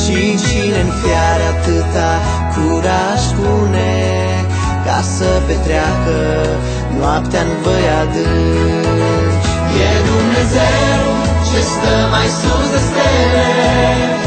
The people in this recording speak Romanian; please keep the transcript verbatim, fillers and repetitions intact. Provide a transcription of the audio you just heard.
Și cine în fiare atâta curaj pune ca să petreacă noaptea în văi adânci? E Dumnezeu ce stă mai sus de stele,